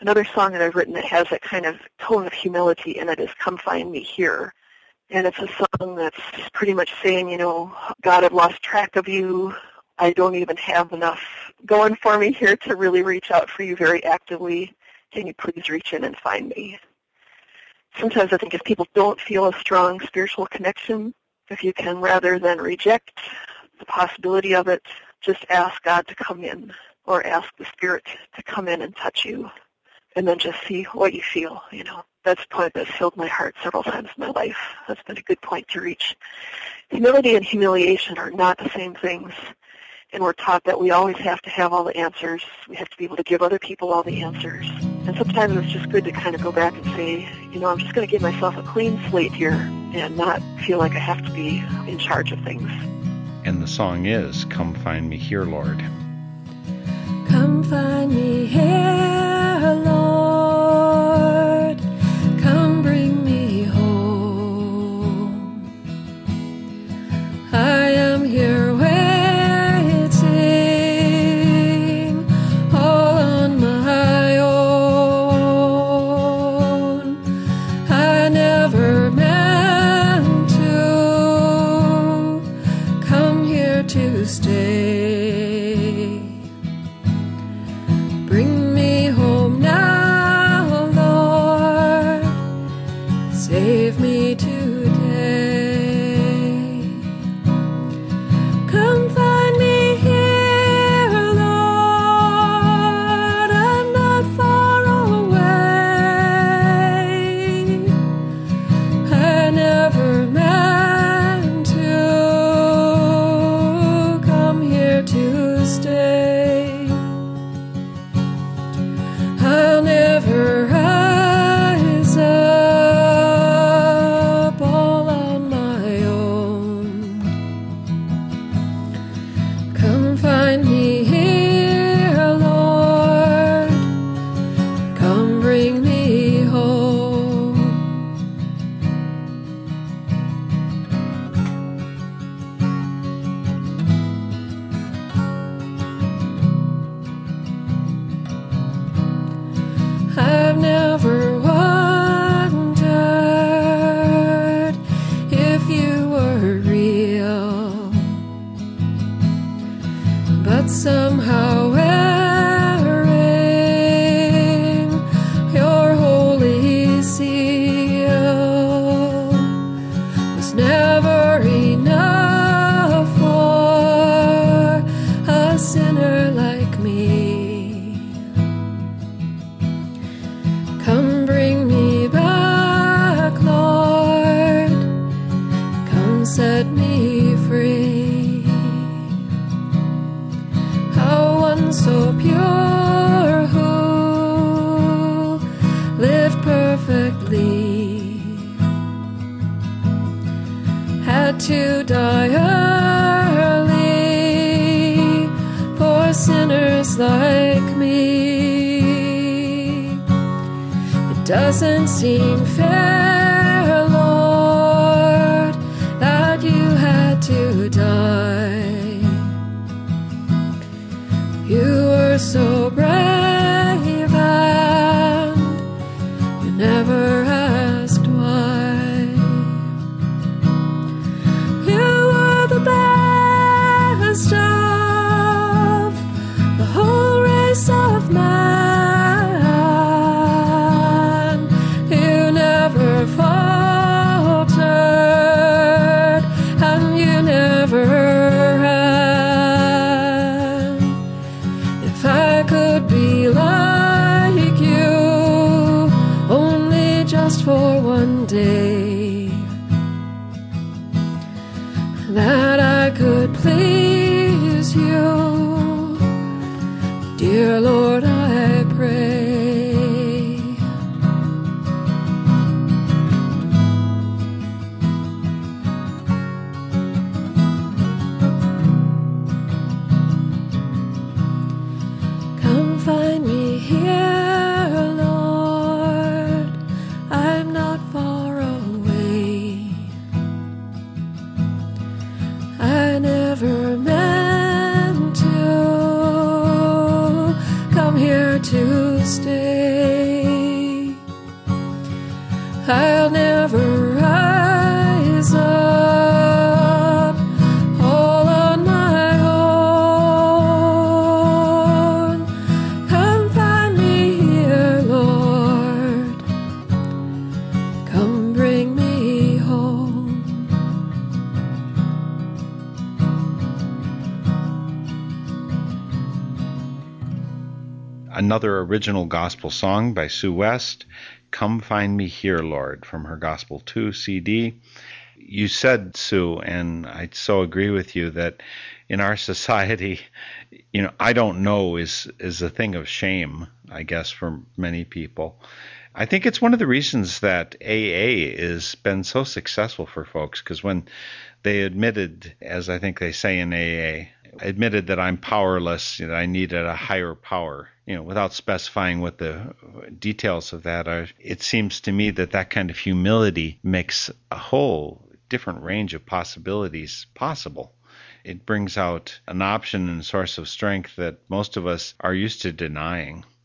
Another song that I've written that has that kind of tone of humility in it is Come Find Me Here. And it's a song that's pretty much saying, you know, God, I've lost track of you. I don't even have enough going for me here to really reach out for you very actively. Can you please reach in and find me? Sometimes I think if people don't feel a strong spiritual connection, if you can, rather than reject the possibility of it, just ask God to come in or ask the Spirit to come in and touch you, and then just see what you feel. You know, that's a point that's filled my heart several times in my life. That's been a good point to reach. Humility and humiliation are not the same things, and we're taught that we always have to have all the answers. We have to be able to give other people all the answers. And sometimes it's just good to kind of go back and say, you know, I'm just going to give myself a clean slate here and not feel like I have to be in charge of things. And the song is Come Find Me Here, Lord. Come find me here, Lord. Come bring me home. I am here waiting, all on my own. I never meant to come here to stay. Bring me home now, Lord. Save me today. Come find me here, Lord. I'm not far away. I never meant to come here to stay. I'll never rise up all on my own. Come find me here, Lord. Come bring me home. I've never wondered if you were real, but somehow wearing your holy seal was never enough for a sinner like me. Come bring me back, Lord. Come set me free. How one so pure who lived perfectly had to die early for sinners like me. Doesn't seem fair, Lord, that you had to die. You were so brave and you never asked why. You were the best of the whole race of man. Never I'll never rise up all on my own. Come find me here, Lord. Come bring me home. Another original gospel song by Sue West, Come Find Me Here, Lord, from her Gospel 2 CD. You said, Sue, and I so agree with you, that in our society, I don't know is a thing of shame, I guess, for many people. I think it's one of the reasons that AA has been so successful for folks, because when they admitted, as I think they say in AA, admitted that I'm powerless, I needed a higher power, without specifying what the details of that are. It seems to me that kind of humility makes a whole different range of possibilities possible. It brings out an option and source of strength that most of us are used to denying.